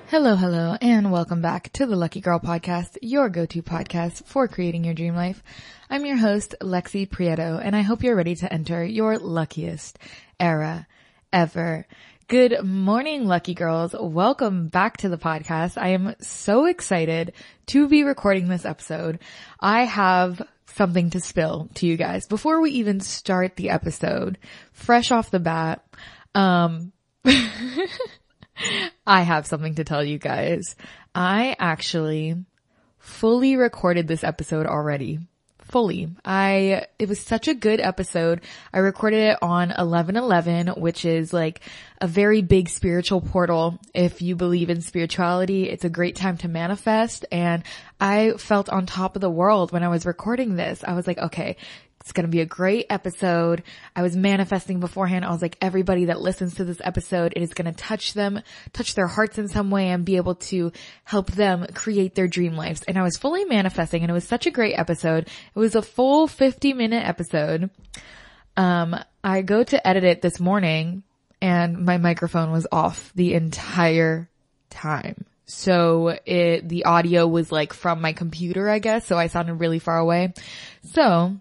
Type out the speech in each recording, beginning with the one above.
Hello, and welcome back to the Lucky Girl Podcast, your go-to podcast for creating your dream life. I'm your host, Lexi Prieto, and I hope you're ready to enter your luckiest era ever. Good morning, lucky girls. Welcome back to the podcast. I am so excited to be recording this episode. I have something to spill to you guys before we even start the episode. Fresh off the bat, I have something to tell you guys. I actually fully recorded this episode already. Fully. It was such a good episode. I recorded it on 11/11, which is like a very big spiritual portal. If you believe in spirituality, it's a great time to manifest. And I felt on top of the world when I was recording this. I was like, okay, it's going to be a great episode. I was manifesting beforehand. I was like, everybody that listens to this episode, it is going to touch their hearts in some way and be able to help them create their dream lives. And I was fully manifesting, and it was such a great episode. It was a full 50-minute episode. I go to edit it this morning and my microphone was off the entire time. So the audio was like from my computer, I guess. So I sounded really far away. So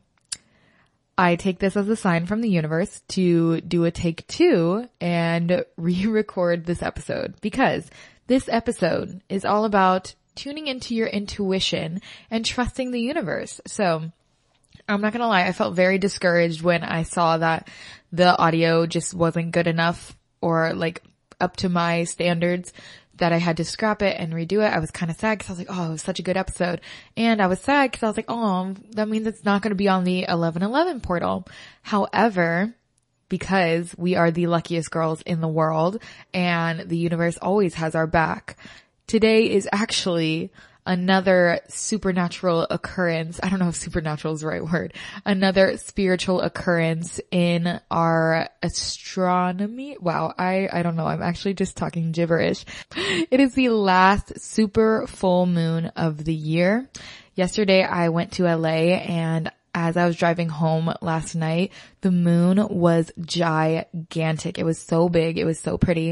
I take this as a sign from the universe to do a take 2 and re-record this episode, because this episode is all about tuning into your intuition and trusting the universe. So I'm not going to lie, I felt very discouraged when I saw that the audio just wasn't good enough or like up to my standards, that I had to scrap it and redo it. I was kind of sad because I was like, oh, it was such a good episode. And I was sad because I was like, oh, that means it's not going to be on the 11/11 portal. However, because we are the luckiest girls in the world and the universe always has our back, today is actually another supernatural occurrence. I don't know if supernatural is the right word. Another spiritual occurrence in our astronomy. Wow. I don't know. I'm actually just talking gibberish. It is the last super full moon of the year. Yesterday I went to LA, and as I was driving home last night, the moon was gigantic. It was so big. It was so pretty.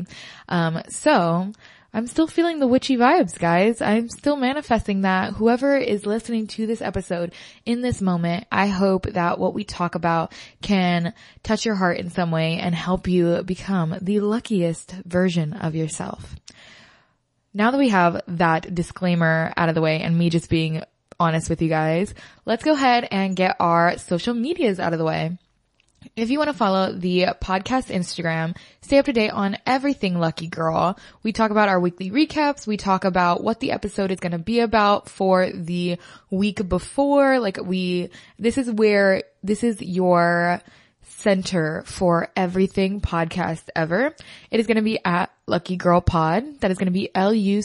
So I'm still feeling the witchy vibes, guys. I'm still manifesting that. Whoever is listening to this episode in this moment, I hope that what we talk about can touch your heart in some way and help you become the luckiest version of yourself. Now that we have that disclaimer out of the way and me just being honest with you guys, let's go ahead and get our social medias out of the way. If you want to follow the podcast Instagram, stay up to date on everything Lucky Girl. We talk about our weekly recaps. We talk about what the episode is going to be about for the week before. This is your center for everything podcast ever. It is going to be at Lucky Girl Pod. That is going to be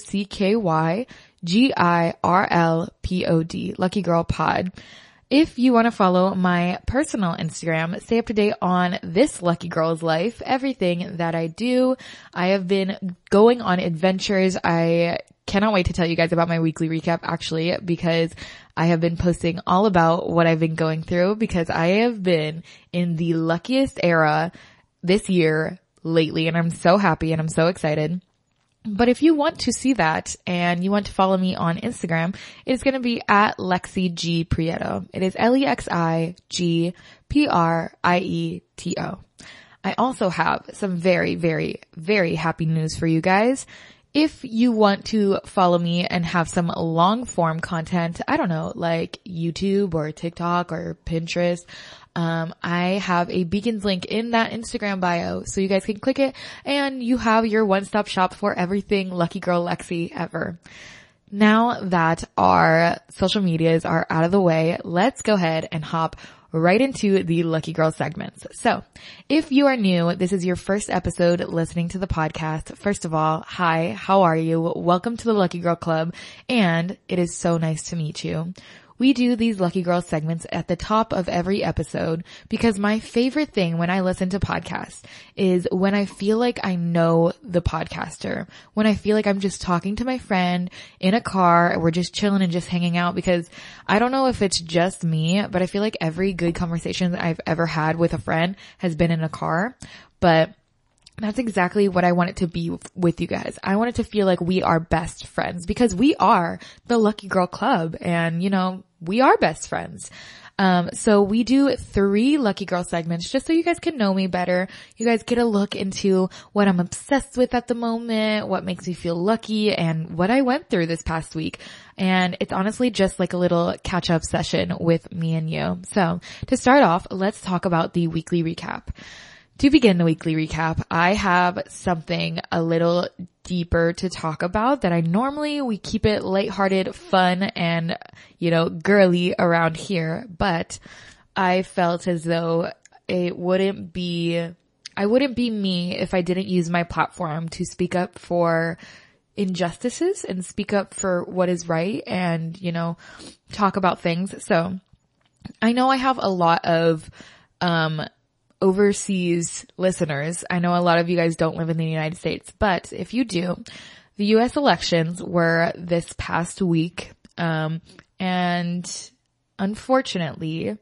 LuckyGirlPod, Lucky Girl Pod. If you want to follow my personal Instagram, stay up to date on this lucky girl's life, everything that I do. I have been going on adventures. I cannot wait to tell you guys about my weekly recap, actually, because I have been posting all about what I've been going through, because I have been in the luckiest era this year lately, and I'm so happy and I'm so excited. But if you want to see that and you want to follow me on Instagram, it's going to be at Lexi G Prieto. It is LEXIGPRIETO. I also have some very, very, very happy news for you guys. If you want to follow me and have some long form content, I don't know, like YouTube or TikTok or Pinterest, I have a Beacons link in that Instagram bio, so you guys can click it and you have your one-stop shop for everything Lucky Girl Lexi ever. Now that our social medias are out of the way, let's go ahead and hop right into the Lucky Girl segments. So if you are new, this is your first episode listening to the podcast. First of all, hi, how are you? Welcome to the Lucky Girl Club, and it is so nice to meet you. We do these Lucky Girl segments at the top of every episode because my favorite thing when I listen to podcasts is when I feel like I know the podcaster, when I feel like I'm just talking to my friend in a car, we're just chilling and just hanging out, because I don't know if it's just me, but I feel like every good conversation that I've ever had with a friend has been in a car. But That's exactly what I want it to be with you guys. I want it to feel like we are best friends because we are the Lucky Girl Club and, we are best friends. So we do 3 Lucky Girl segments just so you guys can know me better. You guys get a look into what I'm obsessed with at the moment, what makes me feel lucky, and what I went through this past week. And it's honestly just like a little catch-up session with me and you. So to start off, let's talk about the weekly recap. To begin the weekly recap, I have something a little deeper to talk about that we keep it lighthearted, fun, and, girly around here. But I felt as though I wouldn't be me if I didn't use my platform to speak up for injustices and speak up for what is right and, talk about things. So I know I have a lot of, overseas listeners. I know a lot of you guys don't live in the United States, but if you do, the US elections were this past week. And unfortunately,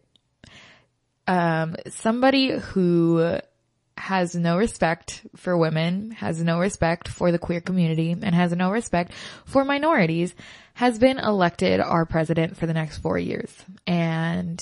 somebody who has no respect for women, has no respect for the queer community, and has no respect for minorities has been elected our president for the next 4 years. And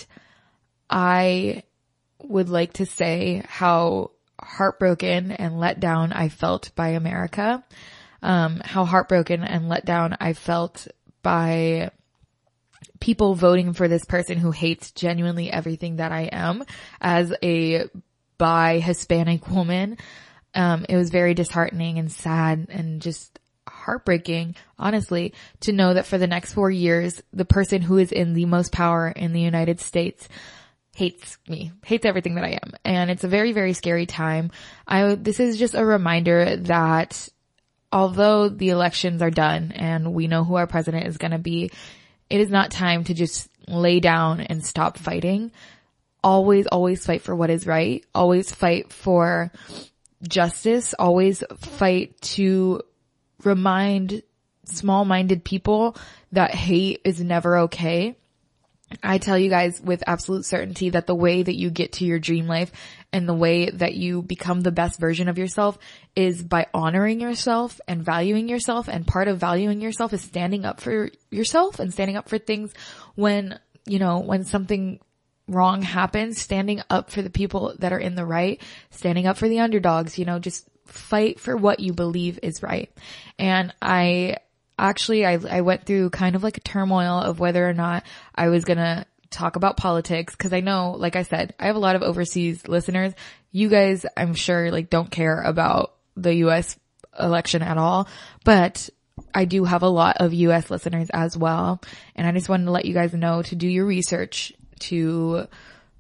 I would like to say how heartbroken and let down I felt by America, how heartbroken and let down I felt by people voting for this person who hates genuinely everything that I am as a bi Hispanic woman. It was very disheartening and sad and just heartbreaking, honestly, to know that for the next 4 years, the person who is in the most power in the United States hates me, hates everything that I am. And it's a very, very scary time. This is just a reminder that although the elections are done and we know who our president is going to be, it is not time to just lay down and stop fighting. Always, always fight for what is right. Always fight for justice. Always fight to remind small-minded people that hate is never okay. I tell you guys with absolute certainty that the way that you get to your dream life and the way that you become the best version of yourself is by honoring yourself and valuing yourself. And part of valuing yourself is standing up for yourself and standing up for things when something wrong happens, standing up for the people that are in the right, standing up for the underdogs, just fight for what you believe is right. And I went through kind of like a turmoil of whether or not I was going to talk about politics because I know, like I said, I have a lot of overseas listeners. You guys, I'm sure, don't care about the US election at all, but I do have a lot of US listeners as well. And I just wanted to let you guys know to do your research, to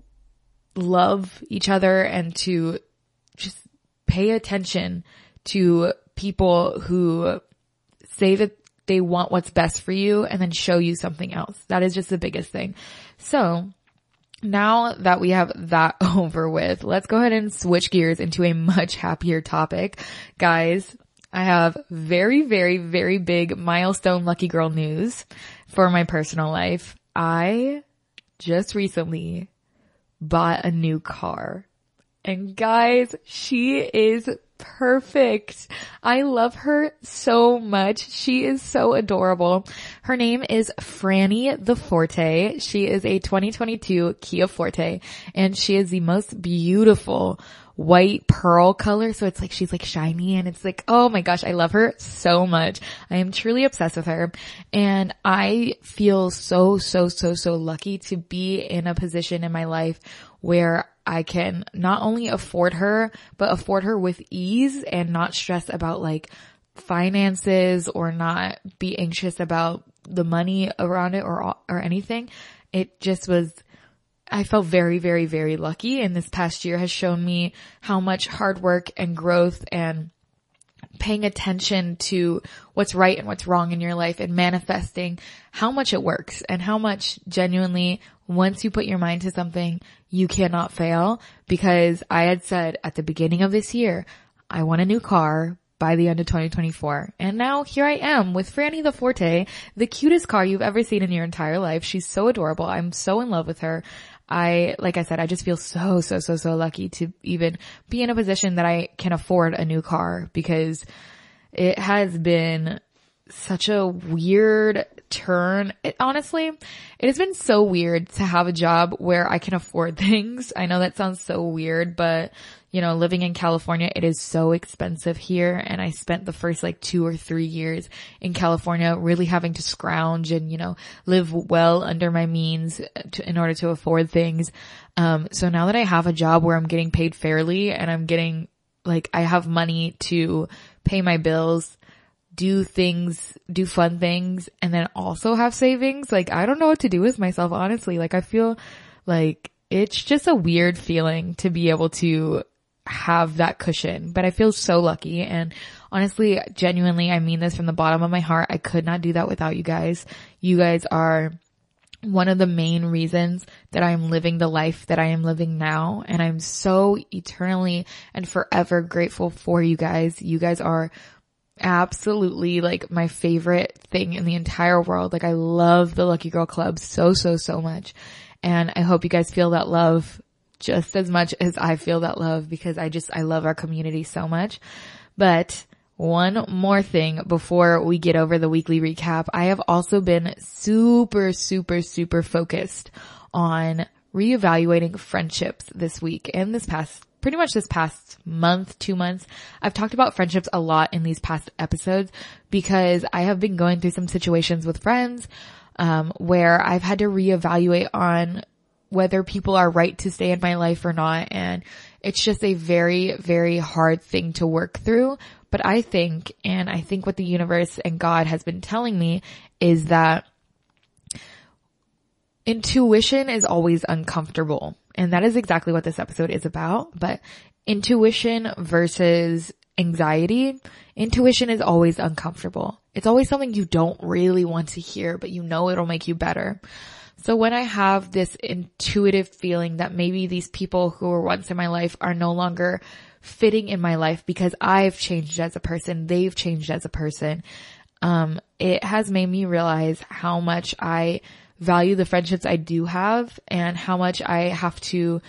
love each other, and to just pay attention to people who say that they want what's best for you and then show you something else. That is just the biggest thing. So now that we have that over with, let's go ahead and switch gears into a much happier topic. Guys, I have very, very, very big milestone lucky girl news for my personal life. I just recently bought a new car. And guys, she is perfect. I love her so much. She is so adorable. Her name is Franny the Forte. She is a 2022 Kia Forte, and she is the most beautiful white pearl color. So it's she's shiny, and it's oh my gosh, I love her so much. I am truly obsessed with her. And I feel so, so, so, so lucky to be in a position in my life where I can not only afford her, but afford her with ease and not stress about finances or not be anxious about the money around it or anything. It just was, I felt very, very, very lucky. And this past year has shown me how much hard work and growth and paying attention to what's right and what's wrong in your life and manifesting, how much it works and how much genuinely once you put your mind to something, you cannot fail. Because I had said at the beginning of this year, I want a new car by the end of 2024. And now here I am with Franny the Forte, the cutest car you've ever seen in your entire life. She's so adorable. I'm so in love with her. like I said, I just feel so lucky to even be in a position that I can afford a new car, because it has been such a weird turn. Honestly, it has been so weird to have a job where I can afford things. I know that sounds so weird, but you know, living in California, it is so expensive here. And I spent the first like 2 or 3 years in California really having to scrounge and, you know, live well under my means in order to afford things. So now that I have a job where I'm getting paid fairly and I'm getting like, I have money to pay my bills, do fun things, and then also have savings. Like, I don't know what to do with myself, honestly. Like, I feel like it's just a weird feeling to be able to have that cushion, but I feel so lucky. And honestly, genuinely, I mean this from the bottom of my heart. I could not do that without you guys. You guys are one of the main reasons that I'm living the life that I am living now. And I'm so eternally and forever grateful for you guys. You guys are absolutely like my favorite thing in the entire world. Like, I love the Lucky Girl Club so much. And I hope you guys feel that love just as much as I feel that love, because I love our community so much. But one more thing before we get over the weekly recap. I have also been super focused on reevaluating friendships this week and pretty much this past month, 2 months. I've talked about friendships a lot in these past episodes because I have been going through some situations with friends, where I've had to reevaluate on whether people are right to stay in my life or not. And it's just a very hard thing to work through. But I think what the universe and God has been telling me is that intuition is always uncomfortable. And that is exactly what this episode is about. But intuition versus anxiety, intuition is always uncomfortable. It's always something you don't really want to hear, but you know it'll make you better. So when I have this intuitive feeling that maybe these people who were once in my life are no longer fitting in my life because I've changed as a person, they've changed as a person, it has made me realize how much I value the friendships I do have and how much I have to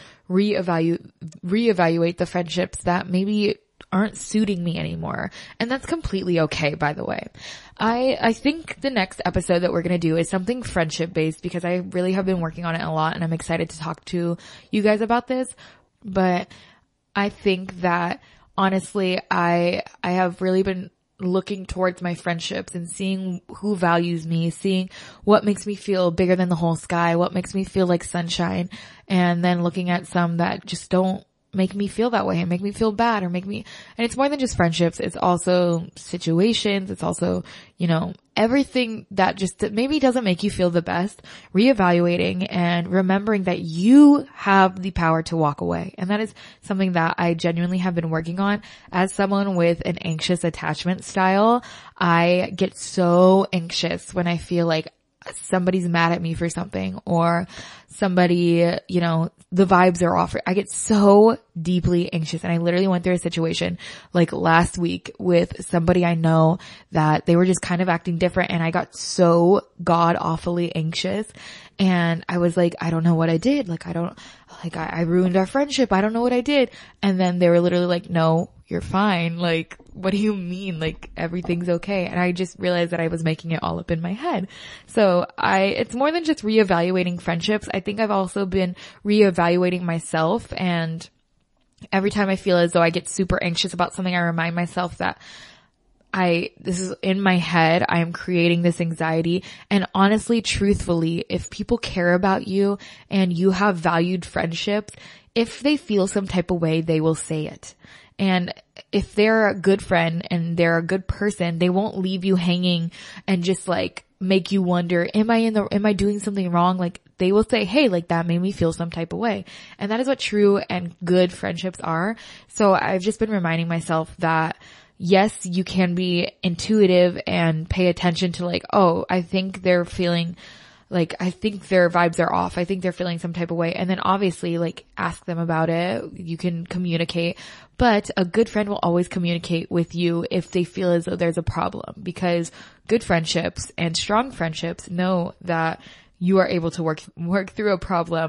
reevaluate the friendships that maybe aren't suiting me anymore. And that's completely okay, by the way. I think the next episode that we're going to do is something friendship based, because I really have been working on it a lot and I'm excited to talk to you guys about this. But I think that honestly, I have really been looking towards my friendships and seeing who values me, seeing what makes me feel bigger than the whole sky, what makes me feel like sunshine, and then looking at some that just don't make me feel that way and make me feel bad or and it's more than just friendships. It's also situations. It's also, everything that maybe doesn't make you feel the best, reevaluating and remembering that you have the power to walk away. And that is something that I genuinely have been working on. As someone with an anxious attachment style, I get so anxious when I feel like somebody's mad at me for something or somebody, the vibes are off. I get so deeply anxious. And I literally went through a situation like last week with somebody I know that they were just kind of acting different. And I got so god awfully anxious. And I was like, I don't know what I did. I ruined our friendship. I don't know what I did. And then they were literally like, no, you're fine. Like, what do you mean? Like, everything's okay. And I just realized that I was making it all up in my head. So it's more than just reevaluating friendships. I think I've also been reevaluating myself. And every time I feel as though I get super anxious about something, I remind myself that this is in my head. I am creating this anxiety. And honestly, truthfully, if people care about you and you have valued friendships, if they feel some type of way, they will say it. And if they're a good friend and they're a good person, they won't leave you hanging and just like make you wonder, am I doing something wrong? Like, they will say, hey, like that made me feel some type of way. And that is what true and good friendships are. So I've just been reminding myself that yes, you can be intuitive and pay attention to like, oh, I think they're feeling like, I think their vibes are off. I think they're feeling some type of way. And then obviously like ask them about it. You can communicate, but a good friend will always communicate with you if they feel as though there's a problem, because good friendships and strong friendships know that you are able to work through a problem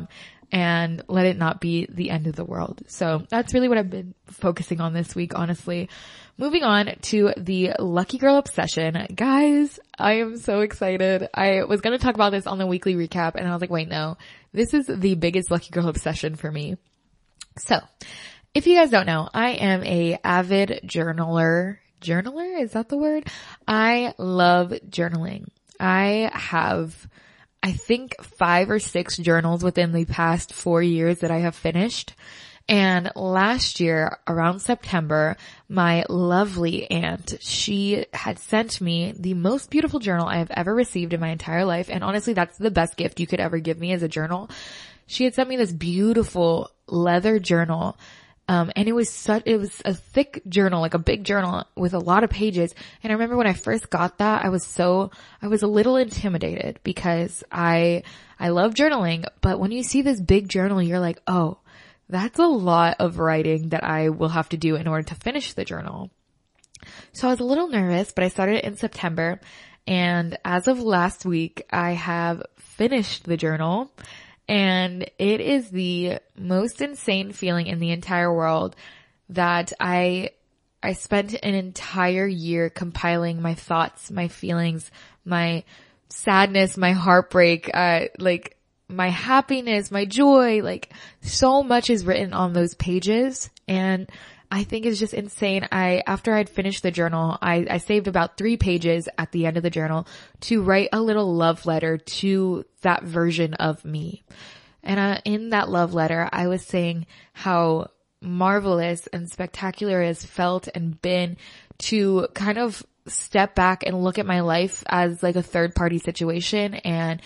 and let it not be the end of the world. So that's really what I've been focusing on this week, honestly. Moving on to the Lucky Girl obsession. Guys, I am so excited. I was going to talk about this on the weekly recap and I was like, wait, no, this is the biggest Lucky Girl obsession for me. So if you guys don't know, I am a avid journaler. Journaler? Is that the word? I love journaling. I have, I think 5 or 6 journals within the past 4 years that I have finished. And last year, around September, my lovely aunt, she had sent me the most beautiful journal I have ever received in my entire life. And honestly, that's the best gift you could ever give me as a journal. She had sent me this beautiful leather journal. And it was a thick journal, like a big journal with a lot of pages. And I remember when I first got that, I was a little intimidated because I love journaling, but when you see this big journal, you're like, oh, that's a lot of writing that I will have to do in order to finish the journal. So I was a little nervous, but I started it in September. And as of last week, I have finished the journal. And it is the most insane feeling in the entire world that I spent an entire year compiling my thoughts, my feelings, my sadness, my heartbreak, like my happiness, my joy, like so much is written on those pages. And I think it's just insane. After I'd finished the journal, I saved about 3 pages at the end of the journal to write a little love letter to that version of me. And in that love letter, I was saying how marvelous and spectacular it has felt and been to kind of step back and look at my life as like a third party situation and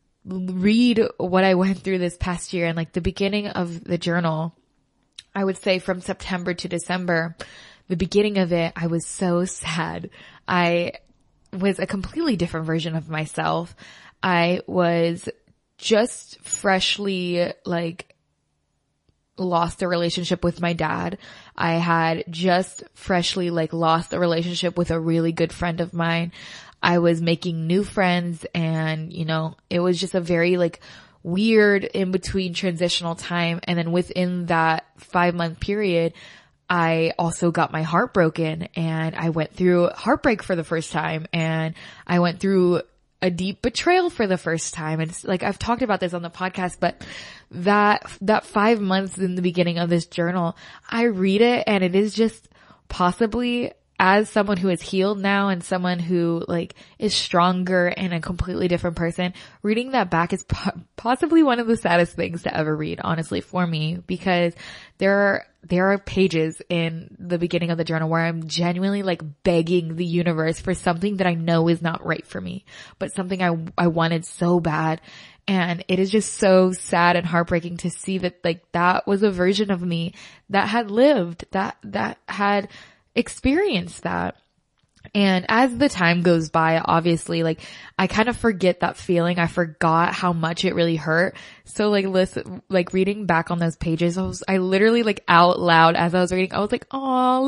read what I went through this past year. And like the beginning of the journal, I would say from September to December, the beginning of it, I was so sad. I was a completely different version of myself. I was just freshly like lost a relationship with my dad. I had just freshly like lost a relationship with a really good friend of mine. I was making new friends and, you know, it was just a very like weird in between transitional time. And then within that 5-month period, I also got my heart broken and I went through heartbreak for the first time and I went through a deep betrayal for the first time. And it's like, I've talked about this on the podcast, but that 5 months in the beginning of this journal, I read it and it is just possibly, as someone who is healed now and someone who like is stronger and a completely different person, reading that back is possibly one of the saddest things to ever read, honestly, for me, because there are pages in the beginning of the journal where I'm genuinely like begging the universe for something that I know is not right for me, but something I wanted so bad. And it is just so sad and heartbreaking to see that like that was a version of me that had lived, that had experienced that. And as the time goes by, obviously, like, I kind of forget that feeling. I forgot how much it really hurt. So like reading back on those pages, I literally like out loud as I was reading, I was like, "Aw,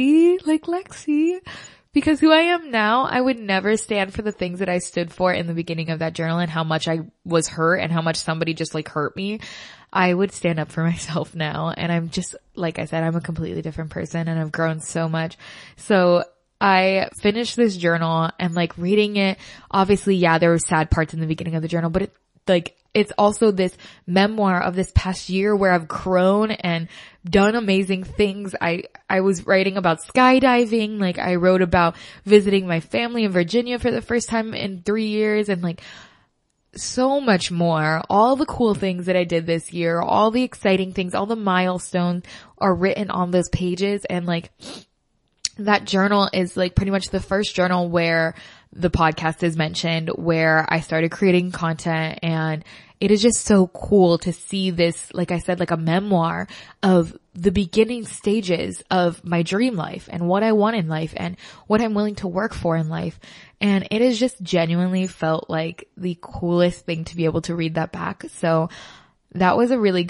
Lexi. Because who I am now, I would never stand for the things that I stood for in the beginning of that journal and how much I was hurt and how much somebody just like hurt me. I would stand up for myself now. And I'm just, like I said, I'm a completely different person and I've grown so much. So I finished this journal and like reading it, obviously, yeah, there were sad parts in the beginning of the journal, but it's also this memoir of this past year where I've grown and done amazing things. I was writing about skydiving. Like I wrote about visiting my family in Virginia for the first time in 3 years and like so much more. All the cool things that I did this year, all the exciting things, all the milestones are written on those pages. And like that journal is like pretty much the first journal where the podcast is mentioned, where I started creating content, and it is just so cool to see this, like I said, like a memoir of the beginning stages of my dream life and what I want in life and what I'm willing to work for in life. And it has just genuinely felt like the coolest thing to be able to read that back. So that was a really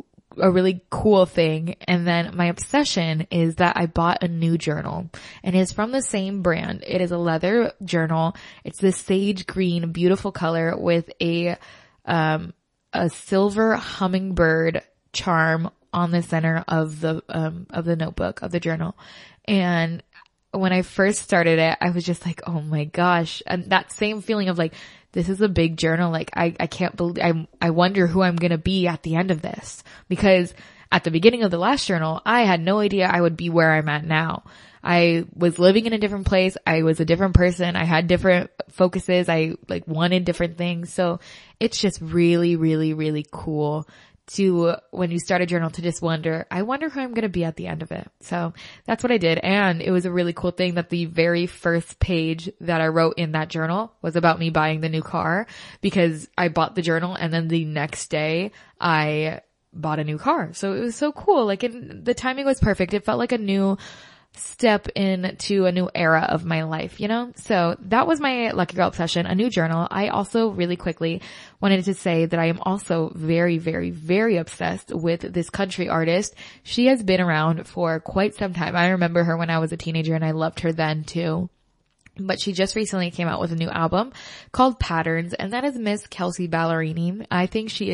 cool thing. And then my obsession is that I bought a new journal and it's from the same brand. It is a leather journal. It's this sage green, beautiful color with a a silver hummingbird charm on the center of the notebook, of the journal. And when I first started it, I was just like, oh my gosh. And that same feeling of like, this is a big journal. Like, I can't believe, I wonder who I'm going to be at the end of this, because at the beginning of the last journal, I had no idea I would be where I'm at now. I was living in a different place. I was a different person. I had different focuses. I like wanted different things. So it's just really, really, really cool to, when you start a journal, to just wonder, I wonder who I'm going to be at the end of it. So that's what I did. And it was a really cool thing that the very first page that I wrote in that journal was about me buying the new car, because I bought the journal and then the next day I bought a new car. So it was so cool. Like, the timing was perfect. It felt like a new step into a new era of my life, you know? So that was my Lucky Girl obsession, a new journal. I also really quickly wanted to say that I am also very, very, very obsessed with this country artist. She has been around for quite some time. I remember her when I was a teenager and I loved her then too. But she just recently came out with a new album called Patterns, and that is Miss Kelsea Ballerini. I think she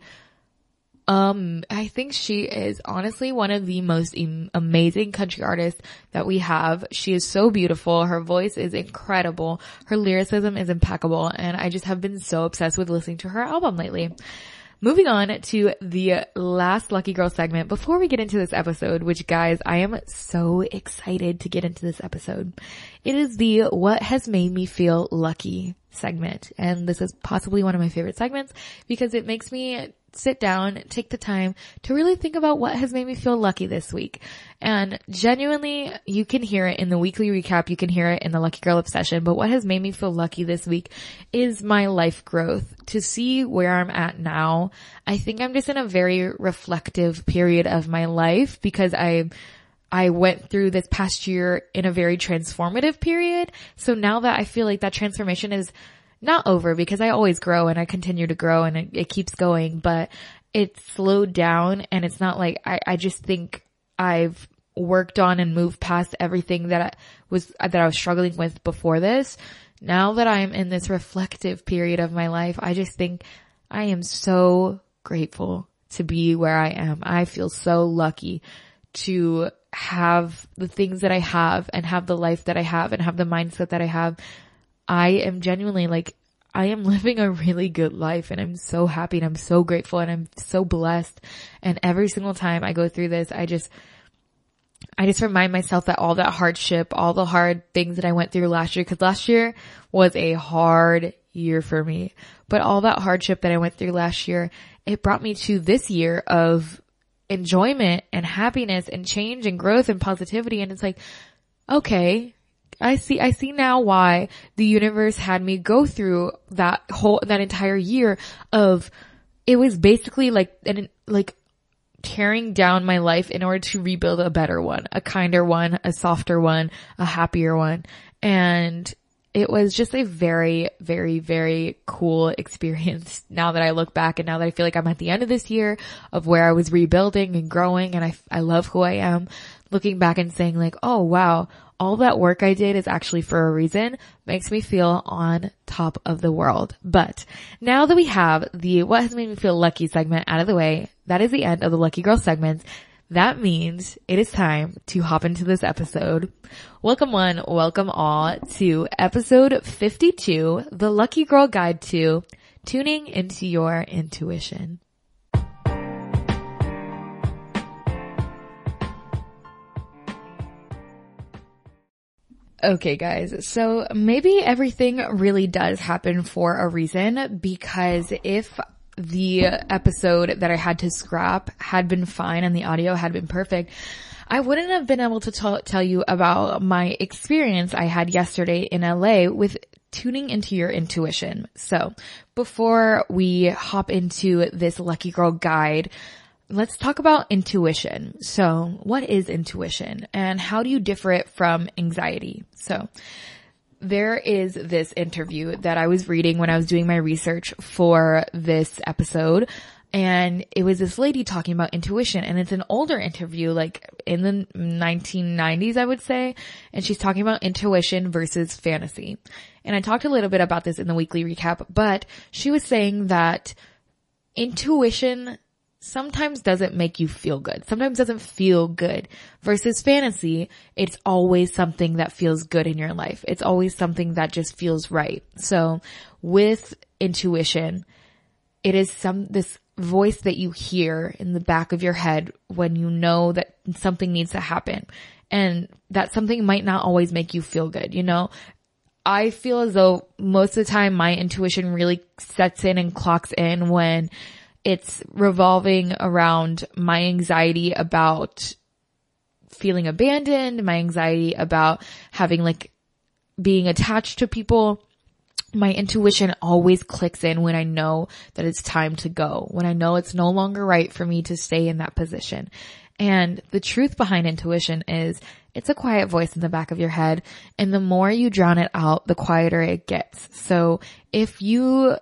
is honestly one of the most amazing country artists that we have. She is so beautiful. Her voice is incredible. Her lyricism is impeccable. And I just have been so obsessed with listening to her album lately. Moving on to the last Lucky Girl segment before we get into this episode, which guys, I am so excited to get into this episode. It is the What Has Made Me Feel Lucky segment. And this is possibly one of my favorite segments because it makes me sit down, take the time to really think about what has made me feel lucky this week. And genuinely, you can hear it in the weekly recap. You can hear it in the Lucky Girl Obsession. But what has made me feel lucky this week is my life growth. To see where I'm at now, I think I'm just in a very reflective period of my life because I went through this past year in a very transformative period. So now that I feel like that transformation is not over, because I always grow and I continue to grow and it keeps going, but it's slowed down, and it's not like I just think I've worked on and moved past everything that I was struggling with before this. Now that I'm in this reflective period of my life, I just think I am so grateful to be where I am. I feel so lucky to have the things that I have and have the life that I have and have the mindset that I have. I am genuinely like, I am living a really good life, and I'm so happy and I'm so grateful and I'm so blessed. And every single time I go through this, I just remind myself that all that hardship, all the hard things that I went through last year, because last year was a hard year for me, but all that hardship that I went through last year, it brought me to this year of enjoyment and happiness and change and growth and positivity. And it's like, okay, I see now why the universe had me go through that entire year of, it was basically like tearing down my life in order to rebuild a better one, a kinder one, a softer one, a happier one. And it was just a very, very, very cool experience now that I look back, and now that I feel like I'm at the end of this year of where I was rebuilding and growing, and I love who I am, looking back and saying like, oh wow, all that work I did is actually for a reason, makes me feel on top of the world. But now that we have the What Has Made Me Feel Lucky segment out of the way, that is the end of the Lucky Girl segments. That means it is time to hop into this episode. Welcome one, welcome all to episode 52, the Lucky Girl Guide to Tuning into Your Intuition. Okay guys, so maybe everything really does happen for a reason, because if the episode that I had to scrap had been fine and the audio had been perfect, I wouldn't have been able to tell you about my experience I had yesterday in LA with tuning into your intuition. So before we hop into this Lucky Girl guide, let's talk about intuition. So what is intuition and how do you differ it from anxiety? So there is this interview that I was reading when I was doing my research for this episode, and it was this lady talking about intuition, and it's an older interview, like in the 1990s, I would say, and she's talking about intuition versus fantasy. And I talked a little bit about this in the weekly recap, but she was saying that intuition sometimes doesn't make you feel good. Sometimes doesn't feel good. Versus fantasy, it's always something that feels good in your life. It's always something that just feels right. So with intuition, it is this voice that you hear in the back of your head when you know that something needs to happen. And that something might not always make you feel good, you know? I feel as though most of the time my intuition really sets in and clocks in when it's revolving around my anxiety about feeling abandoned, my anxiety about having like being attached to people. My intuition always clicks in when I know that it's time to go, when I know it's no longer right for me to stay in that position. And the truth behind intuition is it's a quiet voice in the back of your head. And the more you drown it out, the quieter it gets. So if you,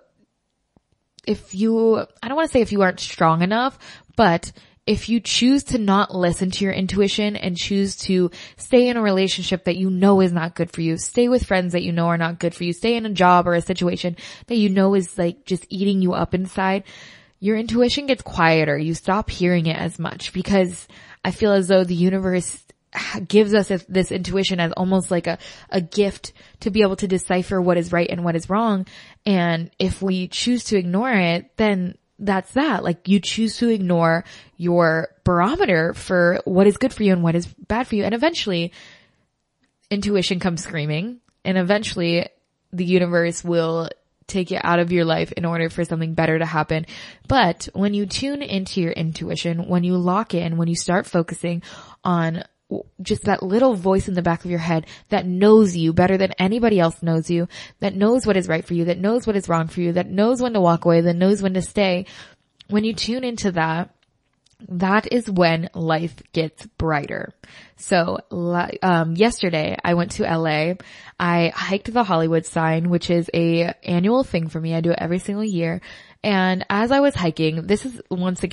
I don't want to say if you aren't strong enough, but if you choose to not listen to your intuition and choose to stay in a relationship that you know is not good for you, stay with friends that you know are not good for you, stay in a job or a situation that you know is like just eating you up inside, your intuition gets quieter. You stop hearing it as much because I feel as though the universe gives us this intuition as almost like a gift to be able to decipher what is right and what is wrong. And if we choose to ignore it, then that's that. Like you choose to ignore your barometer for what is good for you and what is bad for you. And eventually intuition comes screaming, and eventually the universe will take it out of your life in order for something better to happen. But when you tune into your intuition, when you lock in, when you start focusing on just that little voice in the back of your head that knows you better than anybody else knows you, that knows what is right for you, that knows what is wrong for you, that knows when to walk away, that knows when to stay. When you tune into that, that is when life gets brighter. So, yesterday I went to LA. I hiked the Hollywood sign, which is a annual thing for me. I do it every single year. And as I was hiking, this is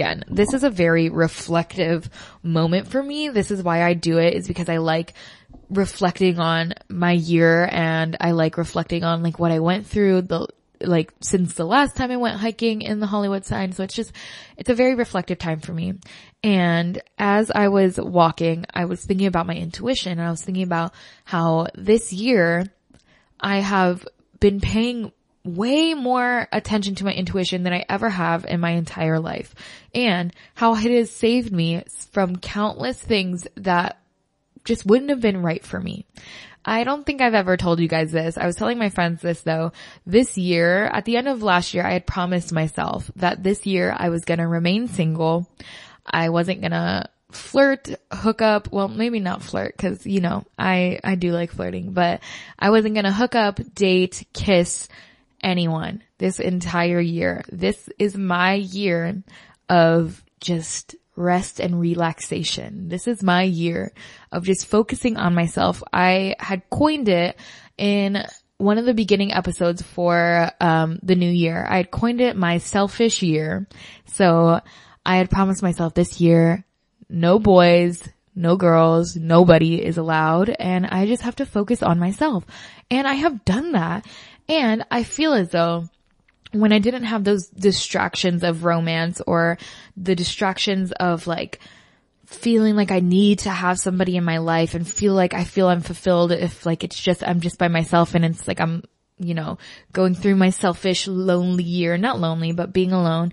a very reflective moment for me. This is why I do it, is because I like reflecting on my year, and I like reflecting on like what I went through since the last time I went hiking in the Hollywood sign. So it's a very reflective time for me. And as I was walking, I was thinking about my intuition, and I was thinking about how this year I have been paying way more attention to my intuition than I ever have in my entire life, and how it has saved me from countless things that just wouldn't have been right for me. I don't think I've ever told you guys this. I was telling my friends this though. This year, at the end of last year, I had promised myself that this year I was going to remain single. I wasn't going to flirt, hook up. Well, maybe not flirt, because, you know, I do like flirting, but I wasn't going to hook up, date, kiss anyone this entire year. This is my year of just rest and relaxation. This is my year of just focusing on myself. I had coined it in one of the beginning episodes for the new year. I had coined it my selfish year. So I had promised myself this year, no boys, no girls, nobody is allowed, and I just have to focus on myself. And I have done that. And I feel as though when I didn't have those distractions of romance, or the distractions of like feeling like I need to have somebody in my life and feel I'm fulfilled if like I'm just by myself, and it's like I'm, you know, going through my selfish, lonely year, not lonely, but being alone.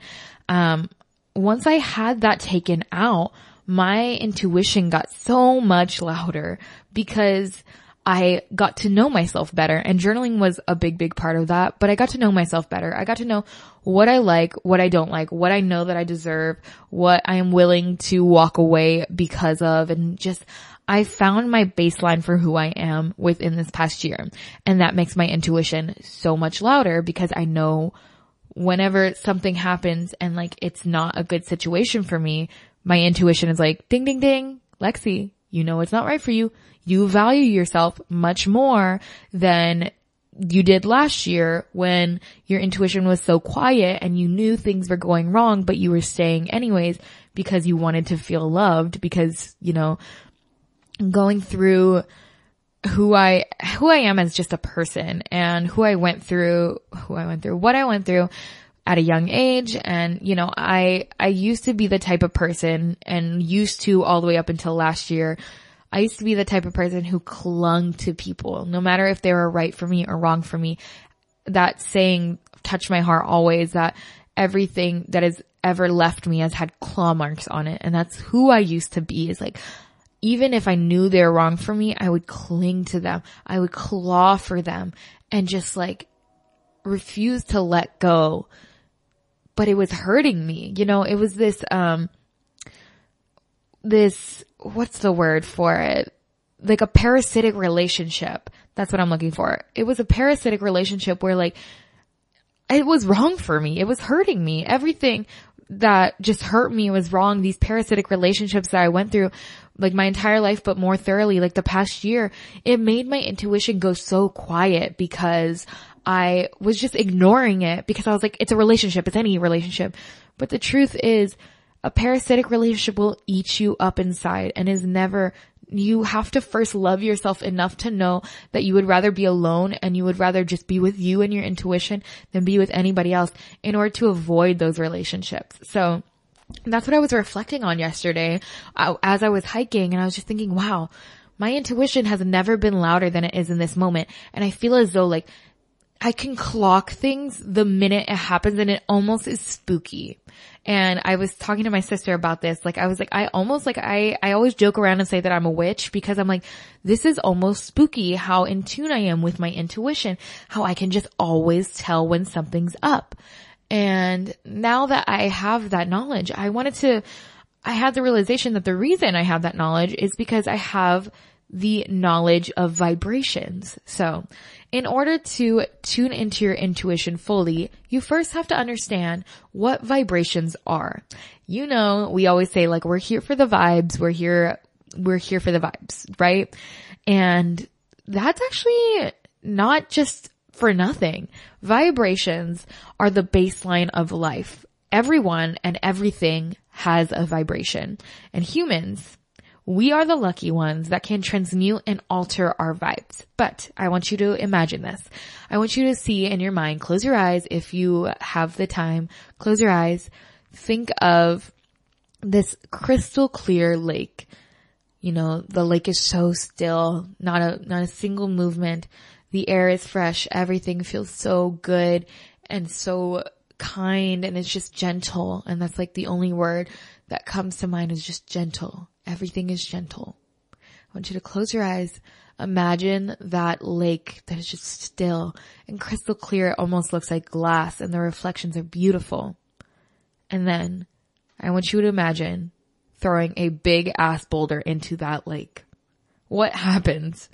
Once I had that taken out, my intuition got so much louder because I got to know myself better, and journaling was a big, big part of that, but I got to know myself better. I got to know what I like, what I don't like, what I know that I deserve, what I am willing to walk away because of, and just, I found my baseline for who I am within this past year. And that makes my intuition so much louder, because I know whenever something happens and like it's not a good situation for me, my intuition is like, ding, ding, ding, Lexi, you know it's not right for you. You value yourself much more than you did last year when your intuition was so quiet and you knew things were going wrong, but you were staying anyways because you wanted to feel loved, because, you know, going through who I am as just a person, and what I went through, at a young age. And, you know, I used to be the type of person, and used to all the way up until last year, I used to be the type of person who clung to people, no matter if they were right for me or wrong for me. That saying touched my heart always, that everything that has ever left me has had claw marks on it. And that's who I used to be, is like, even if I knew they were wrong for me, I would cling to them. I would claw for them and just like refuse to let go. But it was hurting me. You know, it was this, what's the word for it? Like a parasitic relationship. That's what I'm looking for. It was a parasitic relationship where like, it was wrong for me. It was hurting me. Everything that just hurt me was wrong. These parasitic relationships that I went through, like my entire life, but more thoroughly, like the past year, it made my intuition go so quiet because I was just ignoring it, because I was like, it's a relationship. It's any relationship. But the truth is, a parasitic relationship will eat you up inside and is never, you have to first love yourself enough to know that you would rather be alone and you would rather just be with you and your intuition than be with anybody else in order to avoid those relationships. So that's what I was reflecting on yesterday as I was hiking, and I was just thinking, wow, my intuition has never been louder than it is in this moment. And I feel as though like I can clock things the minute it happens, and it almost is spooky. And I was talking to my sister about this. Like, I was like, I always joke around and say that I'm a witch, because I'm like, this is almost spooky how in tune I am with my intuition, how I can just always tell when something's up. And now that I have that knowledge, I had the realization that the reason I have that knowledge is because I have the knowledge of vibrations. So in order to tune into your intuition fully, you first have to understand what vibrations are. You know, we always say like, we're here for the vibes. We're here for the vibes, right? And that's actually not just for nothing. Vibrations are the baseline of life. Everyone and everything has a vibration, and humans, we are the lucky ones that can transmute and alter our vibes. But I want you to imagine this. I want you to see in your mind, close your eyes if you have the time, close your eyes. Think of this crystal clear lake. You know, the lake is so still, not a single movement. The air is fresh. Everything feels so good and so kind, and it's just gentle. And that's like the only word that comes to mind, is just gentle. Everything is gentle. I want you to close your eyes. Imagine that lake that is just still and crystal clear. It almost looks like glass, and the reflections are beautiful. And then I want you to imagine throwing a big ass boulder into that lake. What happens?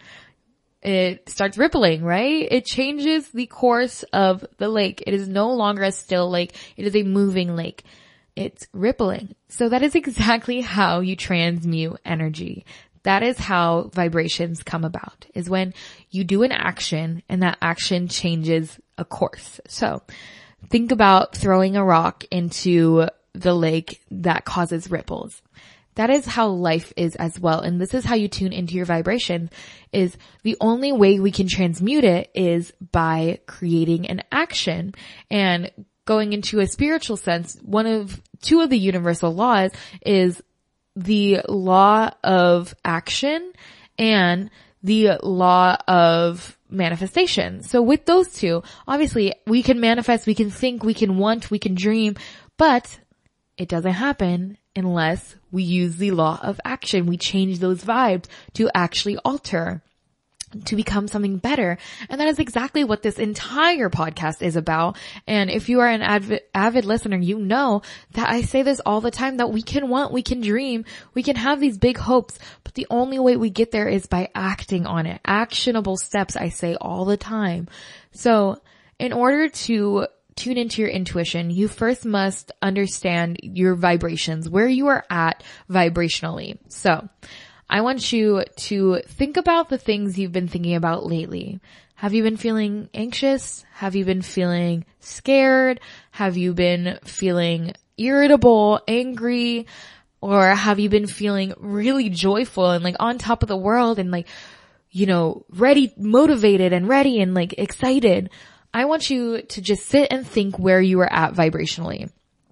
It starts rippling, right? It changes the course of the lake. It is no longer a still lake. It is a moving lake. It's rippling. So that is exactly how you transmute energy. That is how vibrations come about, is when you do an action and that action changes a course. So think about throwing a rock into the lake that causes ripples. That is how life is as well. And this is how you tune into your vibration. Is the only way we can transmute it is by creating an action. And going into a spiritual sense, two of the universal laws is the law of action and the law of manifestation. So with those two, obviously we can manifest, we can think, we can want, we can dream, but it doesn't happen unless we use the law of action. We change those vibes to actually alter, to become something better. And that is exactly what this entire podcast is about. And if you are an avid listener, you know that I say this all the time, that we can want, we can dream, we can have these big hopes, but the only way we get there is by acting on it. Actionable steps, I say all the time. So in order to tune into your intuition, you first must understand your vibrations, where you are at vibrationally. So I want you to think about the things you've been thinking about lately. Have you been feeling anxious? Have you been feeling scared? Have you been feeling irritable, angry? Or have you been feeling really joyful and like on top of the world and like, you know, ready, motivated and ready and like excited? I want you to just sit and think where you are at vibrationally.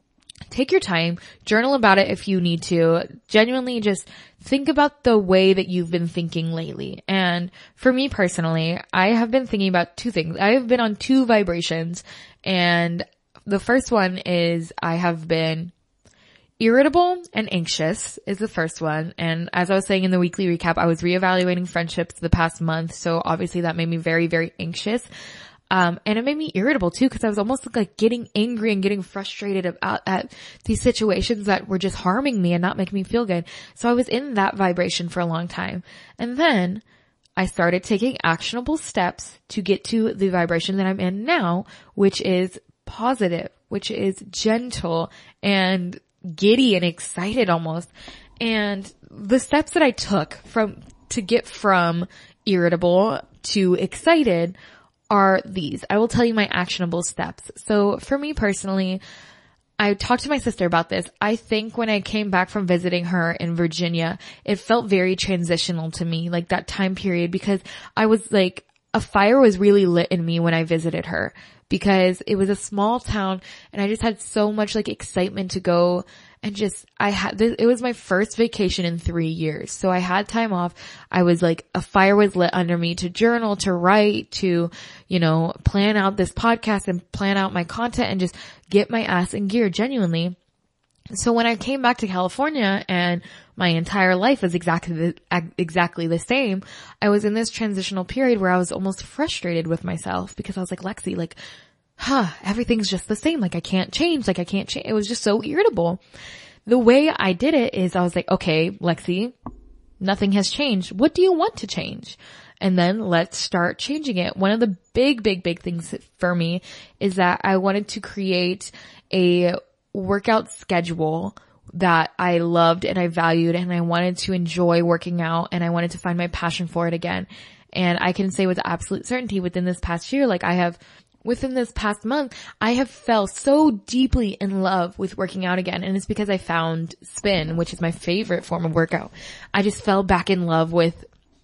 Take your time, journal about it if you need to. Genuinely just think about the way that you've been thinking lately. And for me personally, I have been thinking about two things. I have been on 2 vibrations, and the first one is I have been irritable and anxious is the first one. And as I was saying in the weekly recap, I was reevaluating friendships the past month. So obviously that made me very, very anxious. And it made me irritable too, because I was almost like getting angry and getting frustrated at these situations that were just harming me and not making me feel good. So I was in that vibration for a long time. And then I started taking actionable steps to get to the vibration that I'm in now, which is positive, which is gentle and giddy and excited almost. And the steps that I took to get from irritable to excited are these. I will tell you my actionable steps. So for me personally, I talked to my sister about this. I think when I came back from visiting her in Virginia, it felt very transitional to me, like that time period, because I was like, a fire was really lit in me when I visited her, because it was a small town and I just had so much like excitement to go. And it was my first vacation in 3 years. So I had time off. I was like, a fire was lit under me to journal, to write, to, plan out this podcast and plan out my content and just get my ass in gear genuinely. So when I came back to California and my entire life was exactly the same, I was in this transitional period where I was almost frustrated with myself, because I was like, Lexi, like, everything's just the same. Like I can't change. It was just so irritable. The way I did it is I was like, okay, Lexi, nothing has changed. What do you want to change? And then let's start changing it. One of the big things for me is that I wanted to create a workout schedule that I loved and I valued, and I wanted to enjoy working out, and I wanted to find my passion for it again. And I can say with absolute certainty within this past year, within this past month, I have fell so deeply in love with working out again. And it's because I found spin, which is my favorite form of workout. I just fell back in love with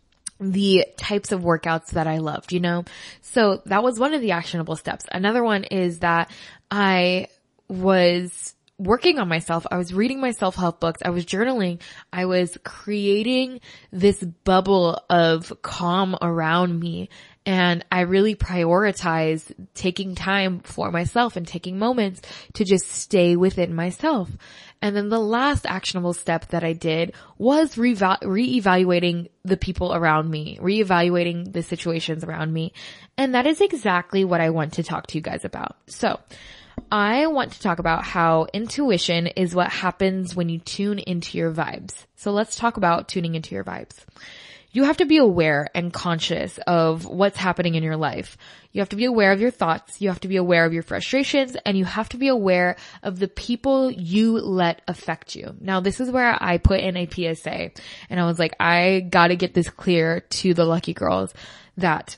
the types of workouts that I loved, So that was one of the actionable steps. Another one is that I was working on myself. I was reading my self-help books. I was journaling. I was creating this bubble of calm around me. And I really prioritized taking time for myself and taking moments to just stay within myself. And then the last actionable step that I did was reevaluating the people around me, reevaluating the situations around me. And that is exactly what I want to talk to you guys about. So I want to talk about how intuition is what happens when you tune into your vibes. So let's talk about tuning into your vibes. You have to be aware and conscious of what's happening in your life. You have to be aware of your thoughts. You have to be aware of your frustrations, and you have to be aware of the people you let affect you. Now, this is where I put in a PSA, and I was like, I gotta get this clear to the lucky girls that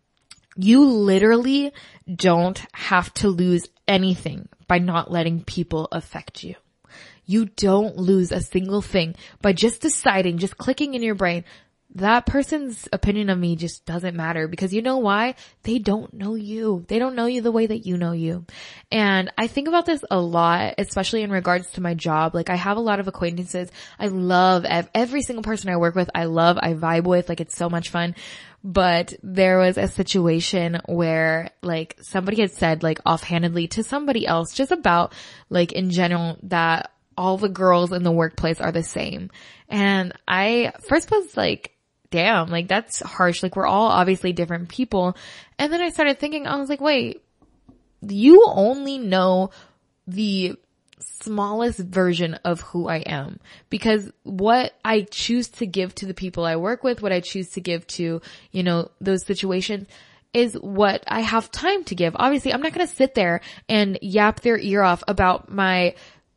you literally don't have to lose anything by not letting people affect you. You don't lose a single thing by just deciding, just clicking in your brain, that person's opinion of me just doesn't matter, because you know why? They don't know you. They don't know you the way that you know you. And I think about this a lot, especially in regards to my job. Like, I have a lot of acquaintances. I love every single person I work with. I vibe with, like, it's so much fun. But there was a situation where, like, somebody had said, like, offhandedly to somebody else, just about, like, in general, that all the girls in the workplace are the same. And I first was like, damn, like that's harsh. Like, we're all obviously different people. And then I started thinking, I was like, wait, you only know the smallest version of who I am, because what I choose to give to the people I work with, what I choose to give to, those situations is what I have time to give. Obviously, I'm not going to sit there and yap their ear off about my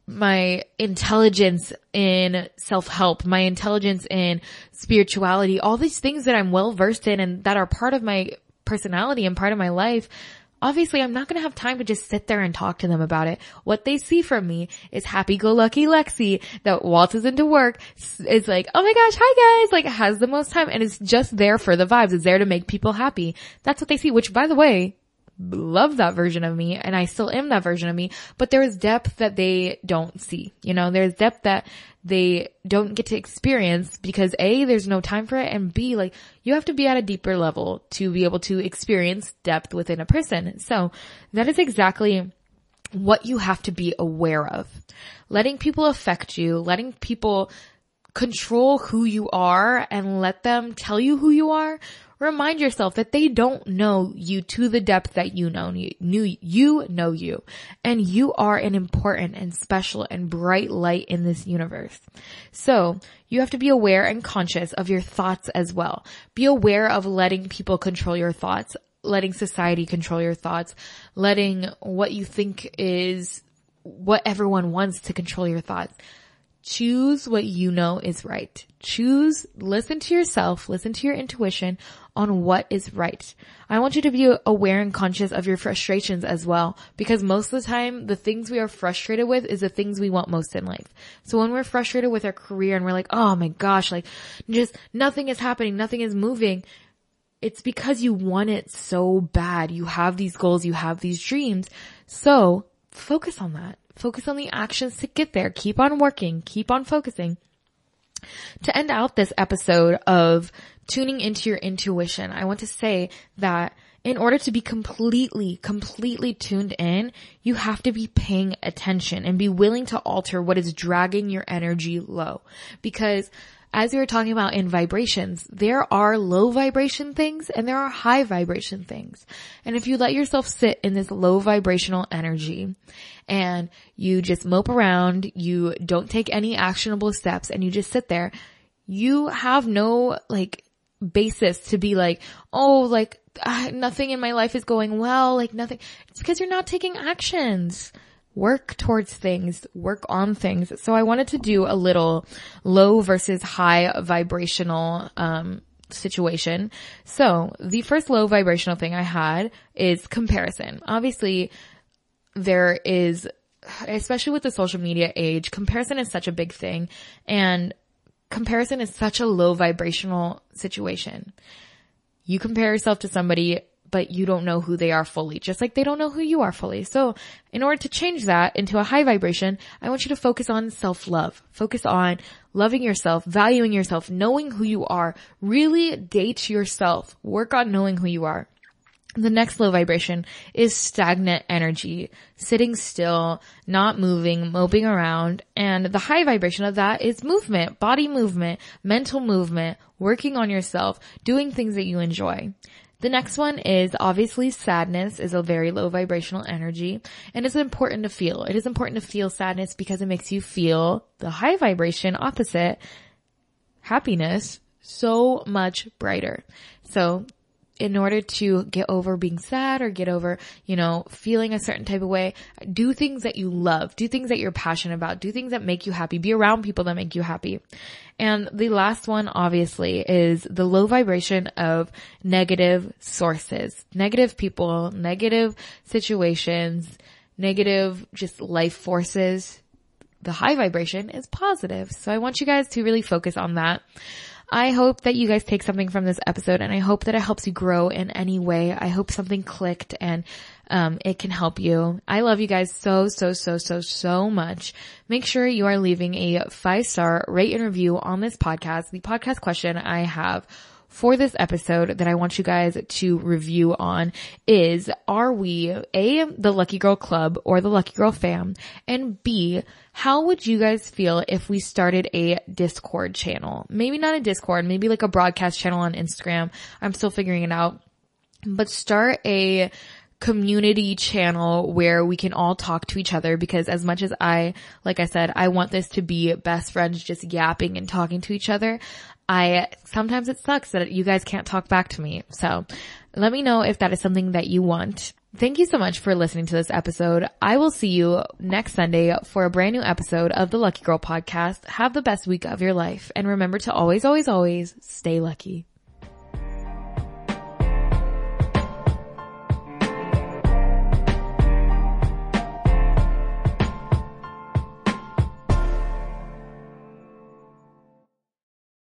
intelligence in self-help, my intelligence in spirituality, all these things that I'm well versed in and that are part of my personality and part of my life. Obviously, I'm not going to have time to just sit there and talk to them about it. What they see from me is happy-go-lucky Lexi that waltzes into work, is like, oh my gosh, hi guys, like has the most time, and it's just there for the vibes. It's there to make people happy. That's what they see, which, by the way, love that version of me and I still am that version of me, but there is depth that they don't see. You know, there's depth that they don't get to experience because A, there's no time for it, and B, like, you have to be at a deeper level to be able to experience depth within a person. So that is exactly what you have to be aware of. Letting people affect you, letting people control who you are and let them tell you who you are. Remind yourself that they don't know you to the depth that you know you, and you are an important and special and bright light in this universe. So you have to be aware and conscious of your thoughts as well. Be aware of letting people control your thoughts, letting society control your thoughts, letting what you think is what everyone wants to control your thoughts. Choose what you know is right. Listen to yourself, listen to your intuition on what is right. I want you to be aware and conscious of your frustrations as well, because most of the time, the things we are frustrated with is the things we want most in life. So when we're frustrated with our career and we're like, oh my gosh, like just nothing is happening, nothing is moving, it's because you want it so bad. You have these goals, you have these dreams. So focus on that. Focus on the actions to get there. Keep on working. Keep on focusing. To end out this episode of tuning into your intuition, I want to say that in order to be completely tuned in, you have to be paying attention and be willing to alter what is dragging your energy low. Because as we were talking about in vibrations, there are low vibration things and there are high vibration things. And if you let yourself sit in this low vibrational energy and you just mope around, you don't take any actionable steps and you just sit there, you have no basis to be like, oh, nothing in my life is going well, nothing. It's because you're not taking actions. Work towards things, work on things. So I wanted to do a little low versus high vibrational situation. So the first low vibrational thing I had is comparison. Obviously, there is, especially with the social media age, comparison is such a big thing, and comparison is such a low vibrational situation. You compare yourself to somebody, but you don't know who they are fully, just like they don't know who you are fully. So in order to change that into a high vibration, I want you to focus on self-love. Focus on loving yourself, valuing yourself, knowing who you are. Really date yourself. Work on knowing who you are. The next low vibration is stagnant energy, sitting still, not moving, moping around. And the high vibration of that is movement, body movement, mental movement, working on yourself, doing things that you enjoy. The next one is obviously sadness is a very low vibrational energy, and it's important to feel. It is important to feel sadness because it makes you feel the high vibration opposite, happiness, so much brighter. So in order to get over being sad or get over, feeling a certain type of way, do things that you love, do things that you're passionate about, do things that make you happy, be around people that make you happy. And the last one, obviously, is the low vibration of negative sources, negative people, negative situations, negative just life forces. The high vibration is positive. So I want you guys to really focus on that. I hope that you guys take something from this episode, and I hope that it helps you grow in any way. I hope something clicked and it can help you. I love you guys so much. Make sure you are leaving a 5-star rate and review on this podcast. The podcast question I have for this episode that I want you guys to review on is, are we A, the Lucky Girl Club or the Lucky Girl Fam? And B, how would you guys feel if we started a Discord channel? Maybe not a Discord, maybe like a broadcast channel on Instagram. I'm still figuring it out. But start a community channel where we can all talk to each other, because as much as like I said, I want this to be best friends just yapping and talking to each other, sometimes it sucks that you guys can't talk back to me. So let me know if that is something that you want. Thank you so much for listening to this episode. I will see you next Sunday for a brand new episode of the Lucky Girl Podcast. Have the best week of your life. And remember to always, always, always stay lucky.